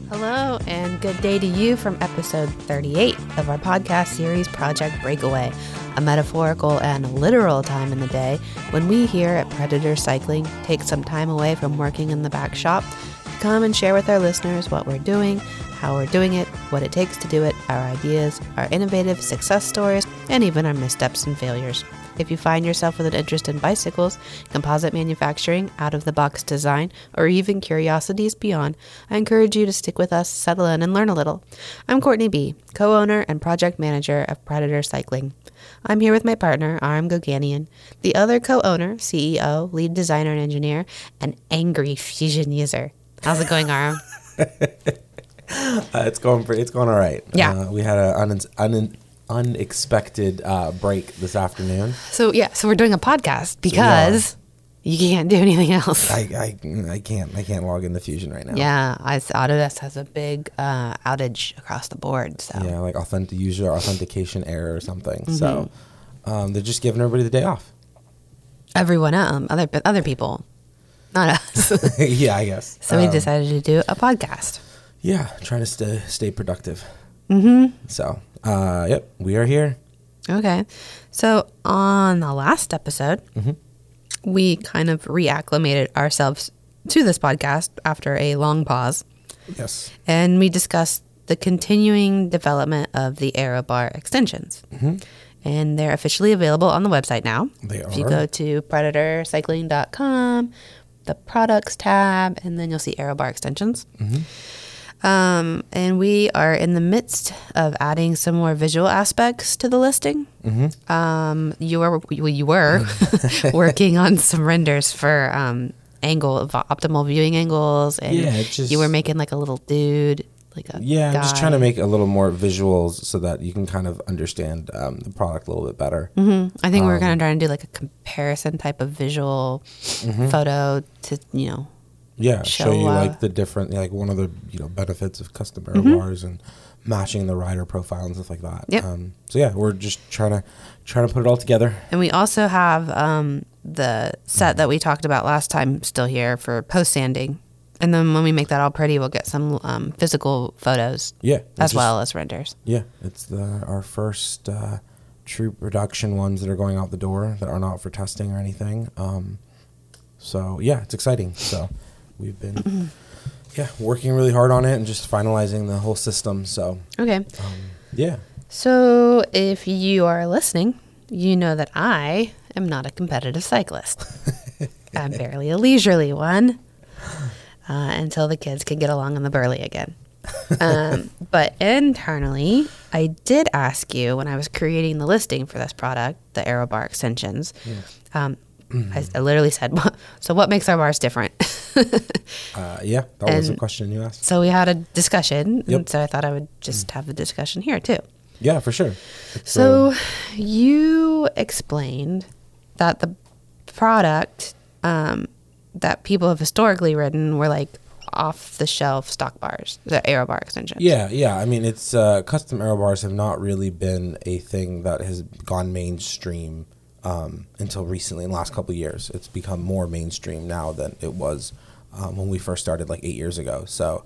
Hello, and good day to you from episode 38 of our podcast series, Project Breakaway, a metaphorical and literal time in the day when we here at Predator Cycling take some time away from working in the back shop to come and share with our listeners what we're doing, how we're doing it, what it takes to do it, our ideas, our innovative success stories, and even our missteps and failures. If you find yourself with an interest in bicycles, composite manufacturing, out-of-the-box design, or even curiosities beyond, I encourage you to stick with us, settle in, and learn a little. I'm Courtney B., co-owner and project manager of Predator Cycling. I'm here with my partner, Aram Goganian, the other co-owner, CEO, lead designer and engineer, and angry Fusion user. How's it going, Aram? It's going all right. Yeah. We had an unexpected break this afternoon. So we're doing a podcast because you can't do anything else. I can't log into Fusion right now. Yeah, Autodesk has a big outage across the board. So Yeah, like user authentication error or something. Mm-hmm. So they're just giving everybody the day off. Everyone other people, not us. Yeah, I guess. So we decided to do a podcast. Yeah, trying to stay productive. Mm-hmm. So, yep, we are here. Okay. So on the last episode, we kind of reacclimated ourselves to this podcast after a long pause. Yes. And we discussed the continuing development of the AeroBar extensions. Mm-hmm. And they're officially available on the website now. They are. If you go to predatorcycling.com, the products tab, and then you'll see AeroBar extensions. Mm-hmm. And we are in the midst of adding some more visual aspects to the listing. Mm-hmm. You were working on some renders for optimal viewing angles, and you were making like a little dude, I'm just trying to make a little more visuals so that you can kind of understand the product a little bit better. Mm-hmm. I think we're kind of trying to do like a comparison type of visual photo to show you like the different, like one of the benefits of custom AeroBars and matching the rider profile and stuff like that. Yep. We're just trying to put it all together. And we also have the set that we talked about last time still here for post sanding. And then when we make that all pretty, we'll get some physical photos. As well as renders. Yeah, it's our first true production ones that are going out the door that are not for testing or anything. It's exciting. So we've been working really hard on it and just finalizing the whole system. So okay. Yeah. So if you are listening, you know that I am not a competitive cyclist. I'm barely a leisurely one until the kids can get along on the Burley again. But internally, I did ask you when I was creating the listing for this product, the AeroBar extensions, I literally said, so what makes our bars different? That was a question you asked. So we had a discussion, and so I thought I would just have the discussion here too. Yeah, for sure. So you explained that the product that people have historically ridden were like off-the-shelf stock bars, the AeroBar extensions. Yeah. I mean, it's custom AeroBars have not really been a thing that has gone mainstream until recently in the last couple of years. It's become more mainstream now than it was when we first started like 8 years ago. So,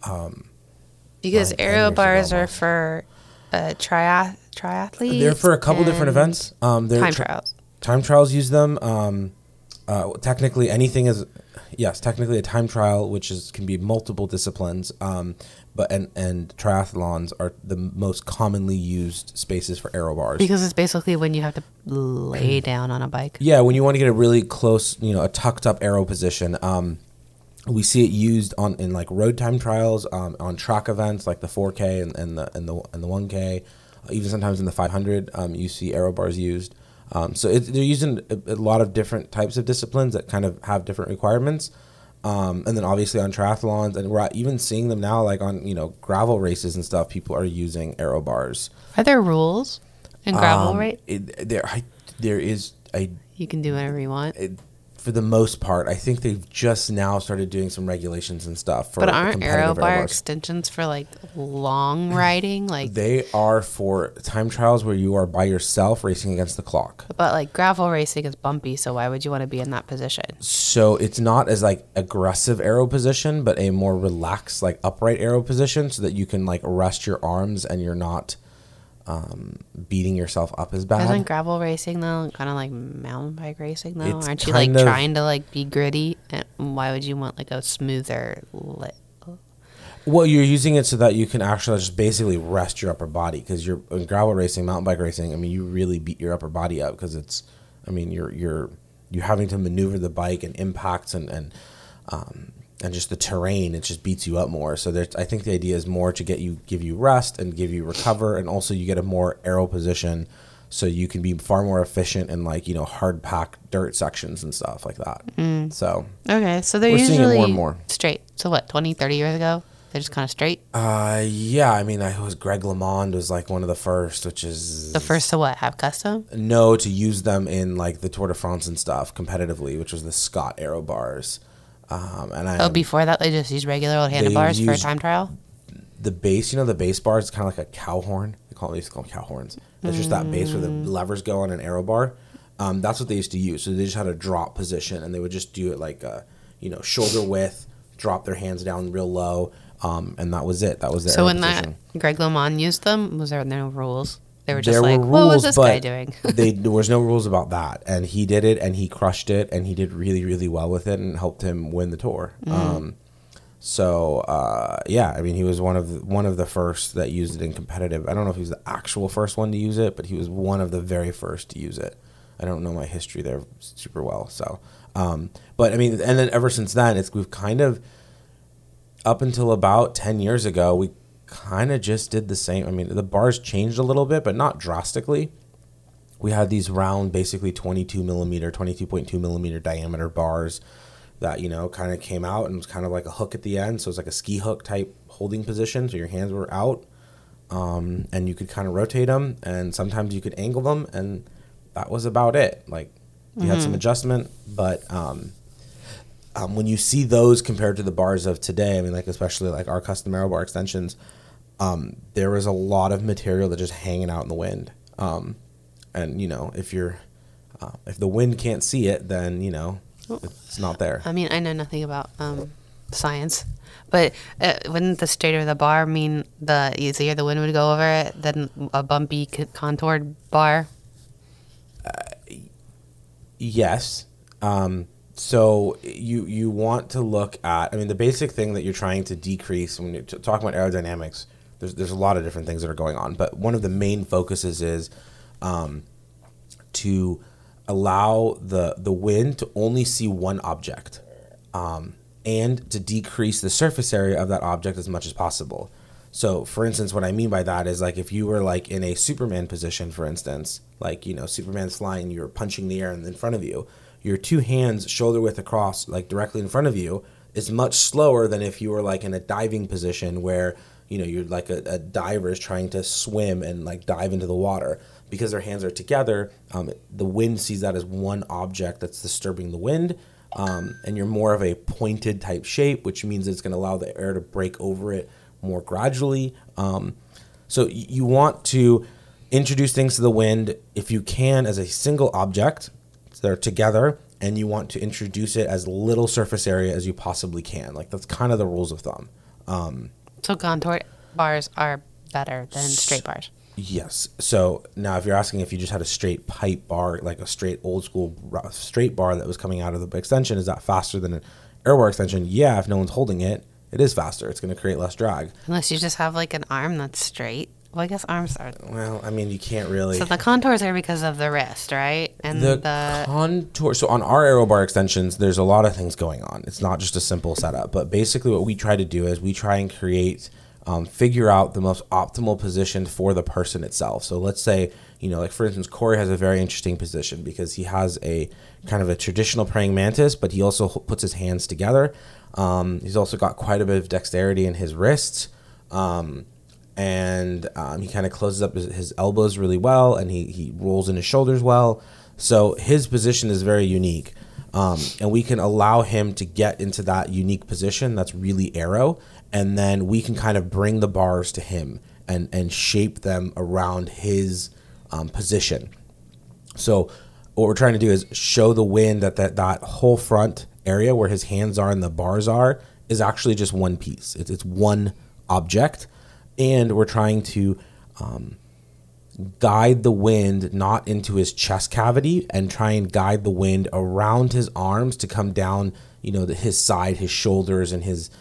because AeroBars are for triathletes. They're for a couple different events. Time trials. Time trials use them. Technically, anything is technically a time trial, which can be multiple disciplines. But triathlons are the most commonly used spaces for AeroBars. Because it's basically when you have to lay down on a bike. Yeah, when you want to get a really close, a tucked up aero position. We see it used in like road time trials, on track events like the 4K and the 1K, even sometimes in the 500. You see AeroBars used. So they're using a lot of different types of disciplines that kind of have different requirements. And then obviously on triathlons, and we're even seeing them now like on, gravel races and stuff, people are using AeroBars. Are there rules in gravel race? There is You can do whatever you want? for the most part. I think they've just now started doing some regulations and stuff for But aren't aero bar bars. extensions for like long riding? Like They are for time trials where you are by yourself racing against the clock. But like gravel racing is bumpy, so why would you want to be in that position? So it's not as like aggressive aero position, but a more relaxed like upright aero position, so that you can like rest your arms and you're not beating yourself up as bad. Isn't gravel racing though kind of like mountain bike racing though? It's Aren't you like kind of- trying to like be gritty? And why would you want like a smoother lit? Well, you're using it so that you can actually just basically rest your upper body, because you're in gravel racing, mountain bike racing. I mean, you really beat your upper body up because it's. I mean, you're having to maneuver the bike and impacts and just the terrain. It just beats you up more. So I think the idea is more to give you rest and give you recover, and also you get a more aero position, so you can be far more efficient in like hard packed dirt sections and stuff like that. So Okay, so they're We're seeing it usually more and more. straight. So what, 20, 30 years ago? They're just kind of straight? yeah, I mean, I was Greg LeMond was like one of the first, which is The first to what? Have custom? no, to use them in like the Tour de France and stuff competitively, which was the Scott Aero bars. Before that, they just used regular old handlebars for a used- time trial? The base, the base bar is kind of like a cow horn. They used to call them cow horns. It's just that base where the levers go on an aero bar. That's what they used to use. So they just had a drop position, and they would just do it like shoulder width, drop their hands down real low, and that was it. That was their So aero when position. that Greg LeMond used them, was there no rules? They were just There like, were what was rules, this guy but doing? there was no rules about that, and he did it, and he crushed it, and he did really, really well with it, and helped him win the Tour. Yeah, I mean, he was one of the first that used it in competitive. I don't know if he was the actual first one to use it, but he was one of the very first to use it. I don't know my history there super well, so. But I mean, and then ever since then, we've kind of up until about 10 years ago, we kind of just did the same. I mean, the bars changed a little bit, but not drastically. We had these round, basically 22.2 millimeter diameter bars that, kind of came out and was kind of like a hook at the end. So it was like a ski hook type holding position. So your hands were out, and you could kind of rotate them, and sometimes you could angle them, and that was about it. Like you had some adjustment, but when you see those compared to the bars of today, I mean, like especially like our custom aero bar extensions, there was a lot of material that just hanging out in the wind. And if the wind can't see it, then it's not there. I mean, I know nothing about science, but wouldn't the straighter the bar mean the easier the wind would go over it than a bumpy contoured bar? Yes. So you want to look at, I mean, the basic thing that you're trying to decrease when you're talking about aerodynamics, there's a lot of different things that are going on, but one of the main focuses is to allow the wind to only see one object, and to decrease the surface area of that object as much as possible. So, for instance, what I mean by that is like if you were like in a Superman position, for instance, like, Superman's flying, you're punching the air in front of you, your two hands shoulder width across, like directly in front of you, is much slower than if you were like in a diving position where, you're like a diver is trying to swim and like dive into the water. Because their hands are together, the wind sees that as one object that's disturbing the wind, and you're more of a pointed type shape, which means it's going to allow the air to break over it more gradually. So you want to introduce things to the wind, if you can, as a single object. So they're together, and you want to introduce it as little surface area as you possibly can. Like that's kind of the rules of thumb. So contour bars are better than straight bars. Yes. So now if you're asking if you just had a straight pipe bar, like a straight old school straight bar that was coming out of the extension, is that faster than an aero bar extension? Yeah, if no one's holding it, it is faster. It's going to create less drag. Unless you just have like an arm that's straight. Well, I guess arms are. Well, I mean, you can't really. So the contours are because of the wrist, right? And the contour. So on our aero bar extensions, there's a lot of things going on. It's not just a simple setup. But basically what we try to do is we try and create, figure out the most optimal position for the person itself. So let's say, like for instance, Corey has a very interesting position because he has a kind of a traditional praying mantis, but he also puts his hands together. He's also got quite a bit of dexterity in his wrists. And he kind of closes up his elbows really well, and he rolls in his shoulders well. So his position is very unique. And we can allow him to get into that unique position that's really aero, and then we can kind of bring the bars to him and shape them around his position. So what we're trying to do is show the wind that whole front area where his hands are and the bars are is actually just one piece. It's one object, and we're trying to guide the wind not into his chest cavity and try and guide the wind around his arms to come down, his side, his shoulders, and his,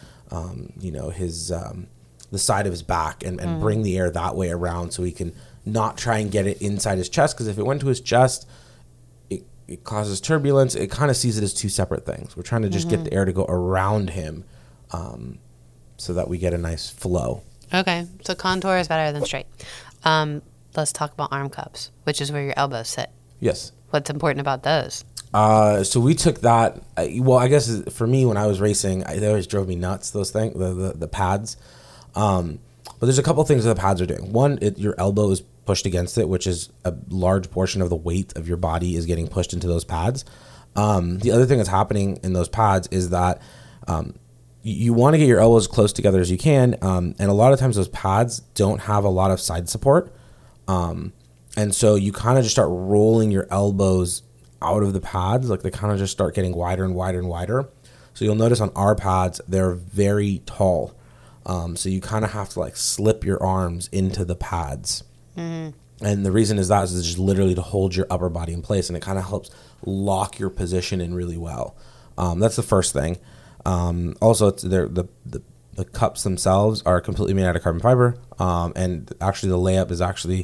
the side of his back and bring the air that way around so he can not try and get it inside his chest, because if it went to his chest, it causes turbulence. It kind of sees it as two separate things. We're trying to just get the air to go around him so that we get a nice flow. Okay, so contour is better than straight. Let's talk about arm cups, which is where your elbows sit. Yes. What's important about those? So we took that. I guess for me, when I was racing, they always drove me nuts, those things, the pads. But there's a couple things that the pads are doing. One, your elbow is pushed against it, which is a large portion of the weight of your body is getting pushed into those pads. The other thing that's happening in those pads is that you want to get your elbows as close together as you can. And a lot of times those pads don't have a lot of side support. And so you kind of just start rolling your elbows out of the pads. Like they kind of just start getting wider and wider and wider. So you'll notice on our pads, they're very tall. So you kind of have to slip your arms into the pads. Mm-hmm. And the reason is just literally to hold your upper body in place. And it kind of helps lock your position in really well. That's the first thing. Also, it's the cups themselves are completely made out of carbon fiber. And actually the layup is actually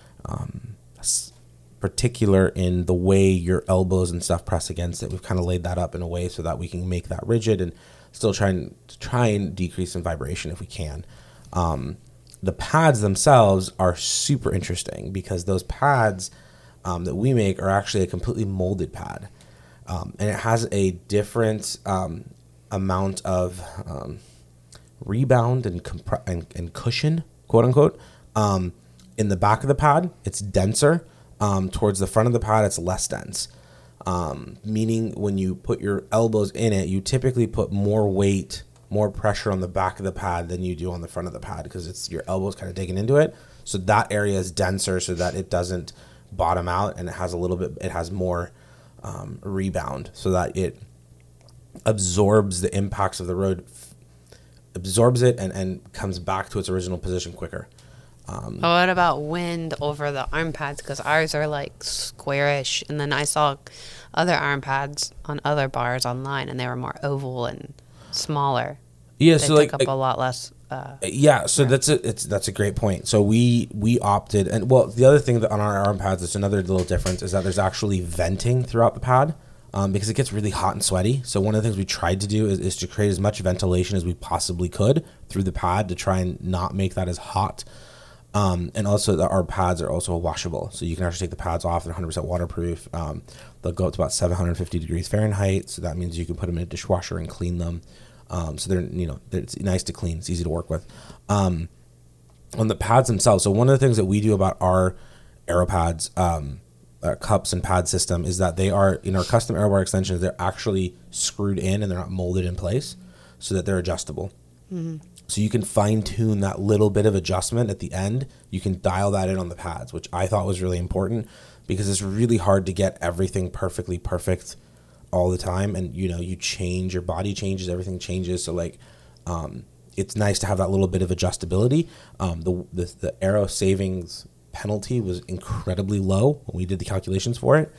particular in the way your elbows and stuff press against it. We've kind of laid that up in a way so that we can make that rigid and still try and decrease in vibration if we can. The pads themselves are super interesting because those pads that we make are actually a completely molded pad. And it has a different amount of rebound and cushion, quote unquote. In the back of the pad, it's denser. Towards the front of the pad, it's less dense. Meaning when you put your elbows in it, you typically put more weight, more pressure on the back of the pad than you do on the front of the pad because it's your elbows kind of digging into it. So that area is denser so that it doesn't bottom out, and it has more rebound so that it absorbs the impacts of the road, absorbs it and comes back to its original position quicker. What about wind over the arm pads? Because ours are squarish, and then I saw other arm pads on other bars online, and they were more oval and smaller. Yeah, they so took up a lot less. That's a great point. So we opted, and the other thing that on our arm pads, that's another little difference, is that there's actually venting throughout the pad. Because it gets really hot and sweaty. So one of the things we tried to do is to create as much ventilation as we possibly could through the pad to try and not make that as hot. And also our pads are also washable. So you can actually take the pads off. They're 100% waterproof. They'll go up to about 750 degrees Fahrenheit. So that means you can put them in a dishwasher and clean them. So it's nice to clean. It's easy to work with. On the pads themselves. So one of the things that we do about our aero pads, cups and pad system is that they are, in our custom aero bar extensions, they're actually screwed in and they're not molded in place so that they're adjustable. Mm-hmm. So you can fine tune that little bit of adjustment at the end. You can dial that in on the pads, which I thought was really important because it's really hard to get everything perfectly perfect all the time. And you change, your body changes, everything changes. So it's nice to have that little bit of adjustability. The aero savings penalty was incredibly low when we did the calculations for it.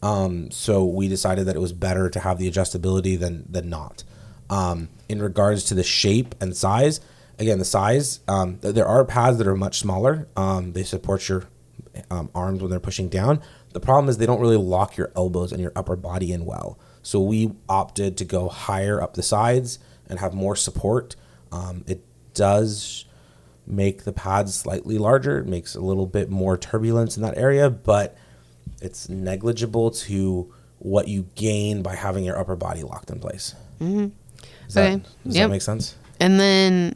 So we decided that it was better to have the adjustability than not. In regards to the shape and size, again, the size, there are pads that are much smaller. They support your arms when they're pushing down. The problem is they don't really lock your elbows and your upper body in well. So we opted to go higher up the sides and have more support. It does make the pads slightly larger. It makes a little bit more turbulence in that area, but it's negligible to what you gain by having your upper body locked in place. Mm-hmm. Does that make sense? And then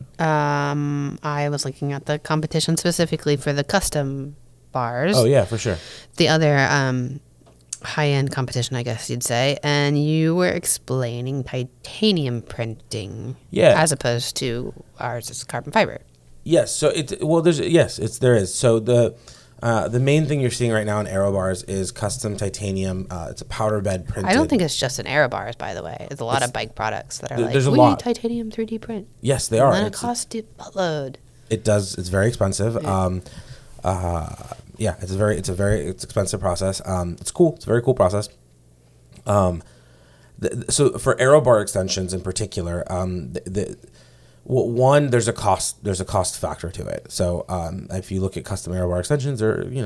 I was looking at the competition specifically for the custom bars. Oh, yeah, for sure. The other high-end competition, I guess you'd say, and you were explaining titanium printing, as opposed to ours is carbon fiber. Yes. So there is. So the main thing you're seeing right now in AeroBars is custom titanium. It's a powder bed printed. I don't think it's just in AeroBars, by the way. It's a lot of bike products that are like, there's a we lot. need titanium 3D print. Yes, they are. And it costs a buttload. It does. It's very expensive. Yeah. It's a very expensive process. It's cool. It's a very cool process. So for AeroBar extensions in particular, there's a cost factor to it. So if you look at custom AeroBar extensions,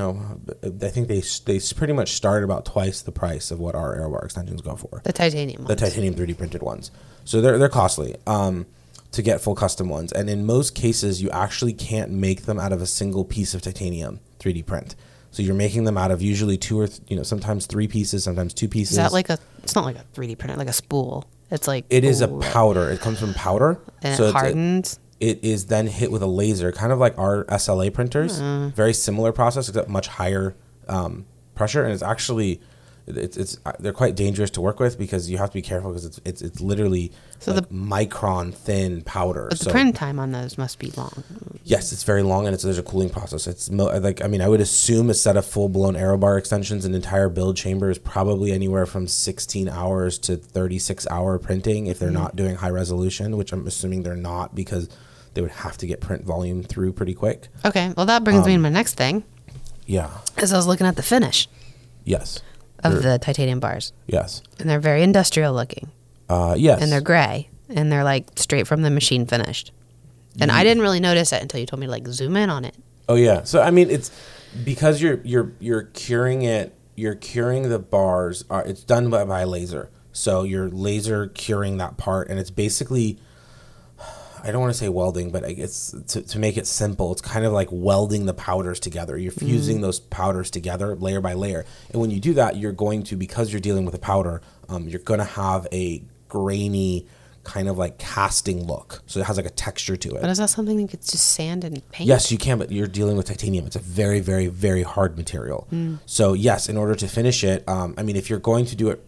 I think they pretty much start about twice the price of what our AeroBar extensions go for. The titanium ones. The titanium 3D printed ones. So they're costly to get full custom ones. And in most cases, you actually can't make them out of a single piece of titanium 3D print. So you're making them out of usually two or sometimes three pieces, sometimes two pieces. Is that it's not like a 3D printer, like a spool. It's like it is a powder. It comes from powder, and so it hardens. It is then hit with a laser, kind of like our SLA printers. Very similar process, except much higher pressure, and it's actually they're quite dangerous to work with because you have to be careful because it's literally the micron thin powder. But the print time on those must be long. Yes, it's very long, and there's a cooling process. I would assume a set of full blown AeroBar extensions, an entire build chamber is probably anywhere from 16 hours to 36-hour printing if they're not doing high resolution, which I'm assuming they're not because they would have to get print volume through pretty quick. Okay, well that brings me to my next thing. Yeah. As I was looking at the finish. Yes. Of the titanium bars. Yes. And they're very industrial looking. Yes. And they're gray. And they're like straight from the machine finished. And I didn't really notice it until you told me to like zoom in on it. Oh yeah. So it's because you're curing it. You're curing the bars. It's done by laser. So you're laser curing that part, and it's basically, I don't want to say welding, but I guess to make it simple, it's kind of like welding the powders together. You're fusing those powders together layer by layer. And when you do that, you're going to, because you're dealing with a powder, you're going to have a grainy kind of like casting look. So it has like a texture to it. But is that something you could just sand and paint? Yes, you can, but you're dealing with titanium. It's a very, very, very hard material. So yes, in order to finish it, if you're going to do it,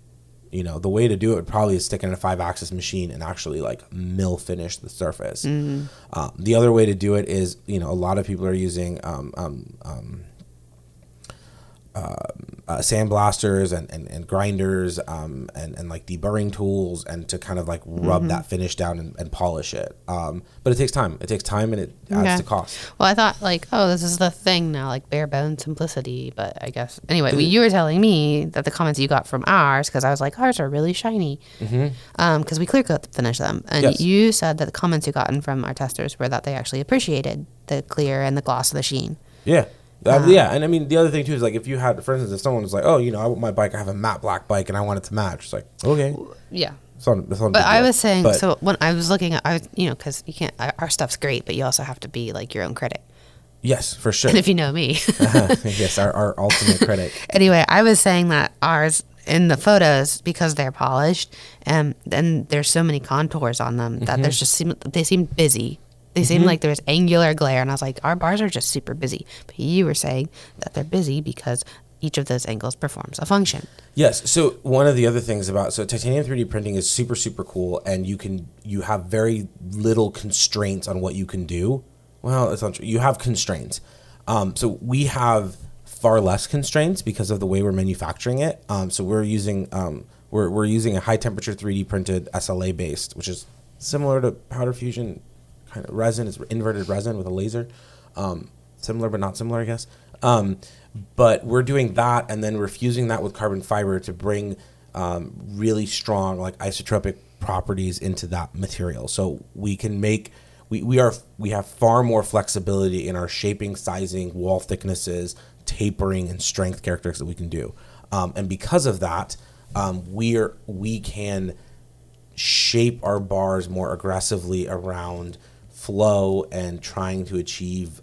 the way to do it would probably is stick it in a 5-axis machine and actually like mill finish the surface. The other way to do it is, a lot of people are using sandblasters and grinders and like deburring tools and to kind of like rub that finish down and polish it. But it takes time. It takes time and it adds to cost. Well, I thought like, this is the thing now, like bare bone simplicity. But I guess anyway, you were telling me that the comments you got from ours, because I was like, ours are really shiny, because we clear coat to finish them, and you said that the comments you gotten from our testers were that they actually appreciated the clear and the gloss of the sheen. Yeah. And the other thing too is like if you had, for instance, if someone was like, I want my bike, I have a matte black bike and I want it to match. It's like, okay. Yeah. But I was saying, so when I was looking at, because you can't, our stuff's great, but you also have to be like your own critic. Yes, for sure. And if you know me. Yes, our ultimate critic. Anyway, I was saying that ours in the photos, because they're polished and then there's so many contours on them that they seem busy. They seem like there's angular glare, and I was like, our bars are just super busy. But you were saying that they're busy because each of those angles performs a function. Yes. So one of the other things titanium 3D printing is super, super cool, and you have very little constraints on what you can do. Well, it's not true. You have constraints. So we have far less constraints because of the way we're manufacturing it. So we're using we're using a high temperature 3D printed SLA based, which is similar to powder fusion kind of resin. It's inverted resin with a laser. Similar but not similar, I guess. But we're doing that, and then we're fusing that with carbon fiber to bring really strong like isotropic properties into that material. So we can make we have far more flexibility in our shaping, sizing, wall thicknesses, tapering, and strength characteristics that we can do. And because of that, we can shape our bars more aggressively around flow and trying to achieve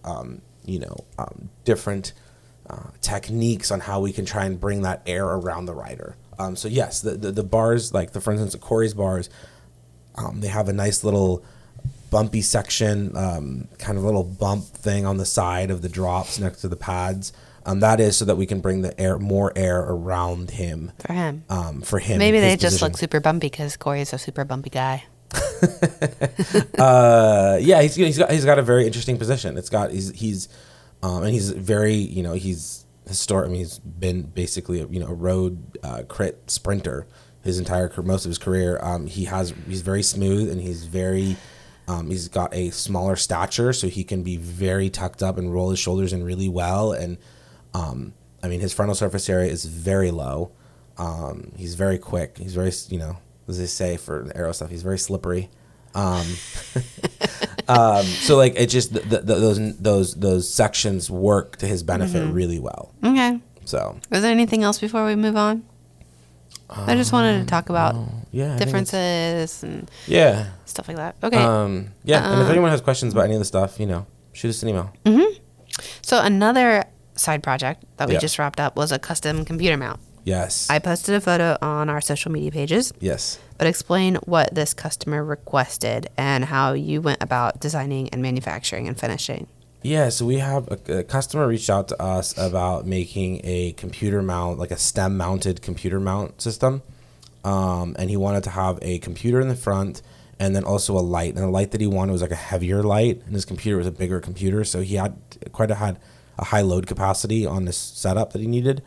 different techniques on how we can try and bring that air around the rider. So yes, the bars, like for instance, the Corey's bars, they have a nice little bumpy section, kind of little bump thing on the side of the drops next to the pads. That is so that we can bring more air around him. For him. For him. Maybe they just position. look super bumpy because Corey's a super bumpy guy. Yeah, he's got a very interesting position. He's very, he's historic. I mean, he's been basically a road crit sprinter most of his career. He's very smooth, and he's got a smaller stature, so he can be very tucked up and roll his shoulders in really well. And I mean, his frontal surface area is very low. He's very quick. He's very, as they say for aero stuff, he's very slippery. So like it just those sections work to his benefit really well. Okay. So is there anything else before we move on? I just wanted to talk about differences and stuff like that. Okay. And if anyone has questions about any of the stuff, shoot us an email. So another side project that we just wrapped up was a custom computer mount. Yes. I posted a photo on our social media pages. Yes. But explain what this customer requested and how you went about designing and manufacturing and finishing. Yeah, so we have a customer reached out to us about making a computer mount, like a stem-mounted computer mount system. And he wanted to have a computer in the front and then also a light. And the light that he wanted was like a heavier light, and his computer was a bigger computer. So he had a high load capacity on this setup that he needed.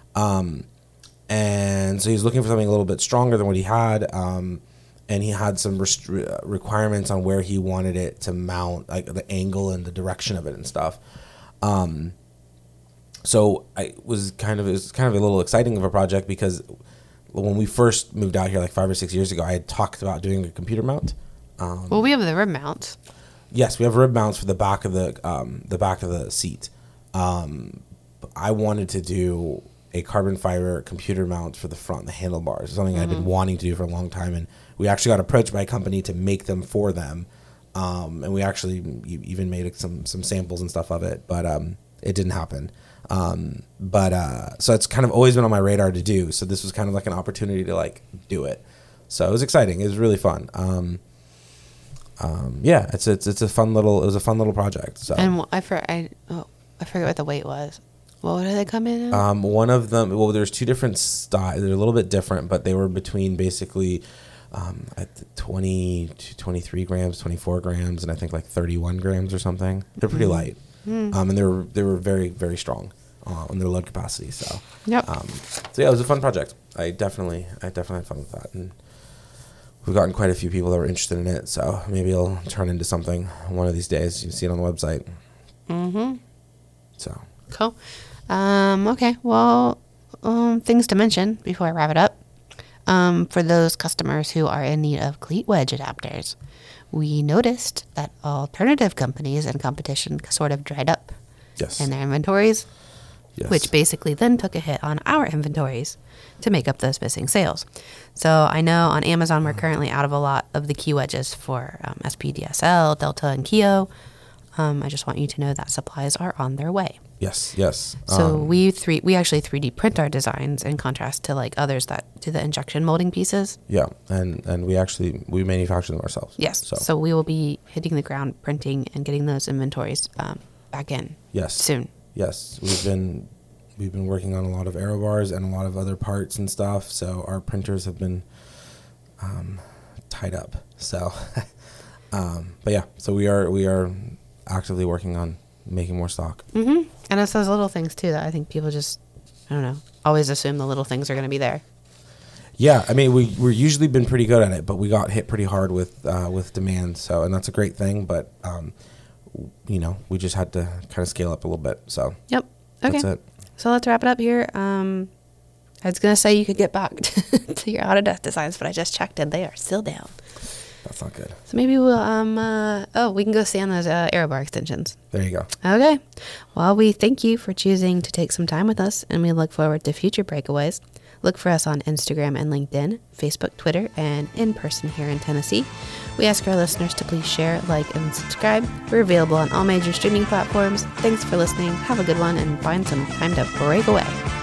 And so he's looking for something a little bit stronger than what he had. And he had some requirements on where he wanted it to mount, like the angle and the direction of it and stuff. So it was kind of a little exciting of a project, because when we first moved out here like 5 or 6 years ago, I had talked about doing a computer mount. Well, we have the rib mounts. Yes, we have rib mounts for the back of the seat. I wanted to do a carbon fiber computer mount for the front, the handlebars, something I've been wanting to do for a long time, and we actually got approached by a company to make them for them, and we actually even made some samples and stuff of it, but it didn't happen. So it's kind of always been on my radar to do. So this was kind of like an opportunity to like do it. So it was exciting. It was really fun. It's a fun little project. So and I forget what the weight was. What did they come in at? One of them, well, there's two different styles. They're a little bit different, but they were between basically at 20 to 23 grams, 24 grams, and I think like 31 grams or something. They're pretty light. And they were very, very strong on their load capacity. So yep. So yeah, it was a fun project. I definitely had fun with that, and we've gotten quite a few people that were interested in it. So maybe it'll turn into something one of these days. You see it on the website. So cool. Okay. Well, things to mention before I wrap it up. For those customers who are in need of cleat wedge adapters, we noticed that alternative companies and competition sort of dried up in their inventories, which basically then took a hit on our inventories to make up those missing sales. So I know on Amazon we're currently out of a lot of the key wedges for SPDSL, Delta, and Keo. I just want you to know that supplies are on their way. Yes. So we actually 3D print our designs in contrast to like others that do the injection molding pieces. Yeah, and we manufacture them ourselves. Yes. So we will be hitting the ground printing and getting those inventories back in. Soon. Yes, we've been working on a lot of aero bars and a lot of other parts and stuff. So our printers have been tied up. So, but yeah, so we are actively working on making more stock. And it's those little things too that I think people just, I don't know, always assume the little things are going to be there. Yeah, I mean we're usually been pretty good at it, but we got hit pretty hard with demand. So, and that's a great thing, but we just had to kind of scale up a little bit. So yep. Okay. That's it. So let's wrap it up here. I was gonna say you could get back to your Autodesk designs, but I just checked and they are still down. That's not good. So maybe we'll we can go see on those aero bar extensions. There you go. Okay. Well, we thank you for choosing to take some time with us, and we look forward to future breakaways. Look for us on Instagram and LinkedIn, Facebook, Twitter, and in person here in Tennessee. We ask our listeners to please share, like, and subscribe. We're available on all major streaming platforms. Thanks for listening. Have a good one, and find some time to break away.